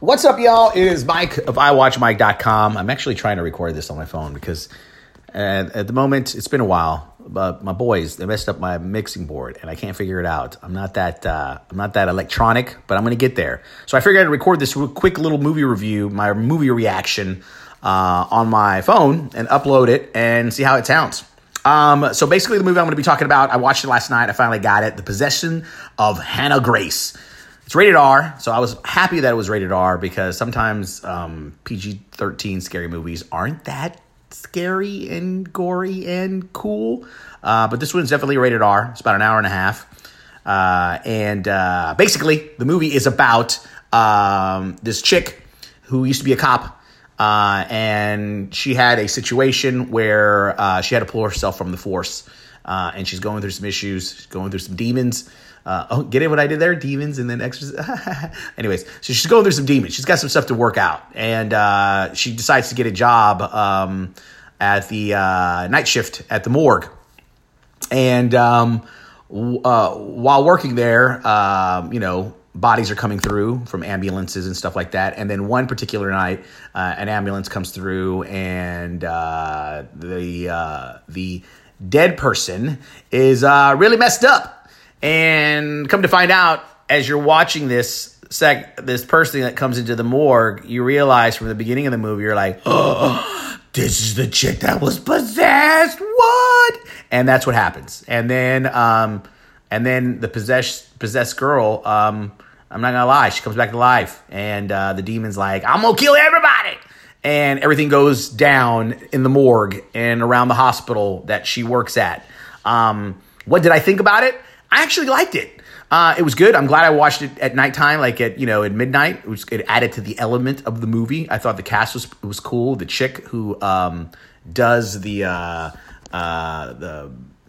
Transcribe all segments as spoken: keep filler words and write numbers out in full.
What's up, y'all? It is Mike of i watch mike dot com. I'm actually trying to record this on my phone because at, at the moment, it's been a while. But my boys, they messed up my mixing board, and I can't figure it out. I'm not that uh, I'm not that electronic, but I'm going to get there. So I figured I'd record this quick little movie review, my movie reaction uh, on my phone, and upload it and see how it sounds. Um, so basically, the movie I'm going to be talking about, I watched it last night. I finally got it. The Possession of Hannah Grace. It's rated R, so I was happy that it was rated R because sometimes um, P G thirteen scary movies aren't that scary and gory and cool. Uh, but this one's definitely rated R. It's about an hour and a half. Uh, and uh, basically, the movie is about um, this chick who used to be a cop. Uh, and she had a situation where uh, she had to pull herself from the force. Uh, and she's going through some issues, she's going through some demons. Uh, oh, get it what I did there? Demons and then exorcism. Anyways, so she's going through some demons. She's got some stuff to work out. And uh, she decides to get a job um, at the uh, night shift at the morgue. And um, w- uh, while working there, um, you know, bodies are coming through from ambulances and stuff like that. And then one particular night, uh, an ambulance comes through and uh, the uh, the dead person is uh, really messed up. And come to find out, as you're watching this sec, this person that comes into the morgue, you realize from the beginning of the movie, you're like, oh, this is the chick that was possessed. What? And that's what happens. And then, um, and then the possessed possessed girl, um, I'm not gonna lie, she comes back to life, and uh, the demon's like, I'm gonna kill everybody. And everything goes down in the morgue and around the hospital that she works at. Um, what did I think about it? I actually liked it. Uh, it was good. I'm glad I watched it at nighttime, like at, you know, at midnight. It, was, it added to the element of the movie. I thought the cast was was cool. The chick who um, does the uh, uh, the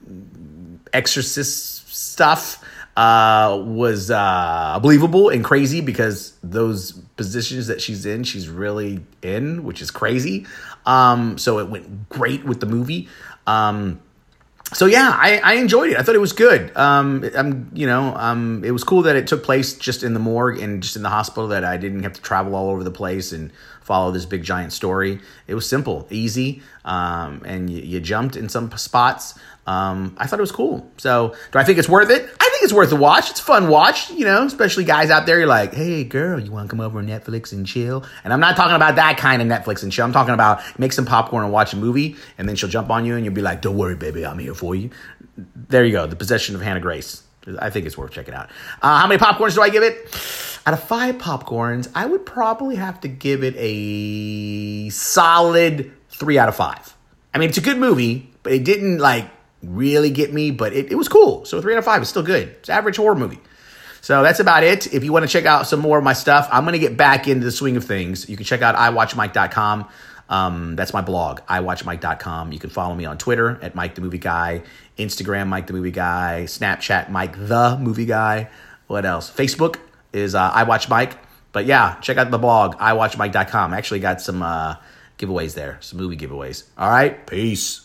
exorcist stuff uh, was uh, believable and crazy because those positions that she's in, she's really in, which is crazy. Um, so it went great with the movie. Um, So yeah, I, I enjoyed it. I thought it was good. Um, I'm, you know, um, it was cool that it took place just in the morgue and just in the hospital, that I didn't have to travel all over the place and follow this big giant story. It was simple, easy, um, and you, you jumped in some spots. Um, I thought it was cool. So do I think it's worth it? I think it's worth a watch. It's a fun watch, you know, especially guys out there. You're like, hey, girl, you want to come over on Netflix and chill? And I'm not talking about that kind of Netflix and chill. I'm talking about make some popcorn and watch a movie, and then she'll jump on you and you'll be like, don't worry, baby, I'm here for you. There you go. The Possession of Hannah Grace. I think it's worth checking out. Uh, how many popcorns do I give it? Out of five popcorns, I would probably have to give it a solid three out of five. I mean, it's a good movie, but it didn't like really get me, but it, it was cool. So three out of five is still good. It's an average horror movie. So that's about it. If you want to check out some more of my stuff, I'm going to get back into the swing of things. You can check out i watch mike dot com. Um, that's my blog, i watch mike dot com. You can follow me on Twitter at Mike the Movie Guy, Instagram, Mike the Movie Guy, Snapchat, Mike the Movie Guy. What else? Facebook is uh, iWatchMike. But yeah, check out the blog, i watch mike dot com. I actually got some uh, giveaways there, some movie giveaways. All right, peace.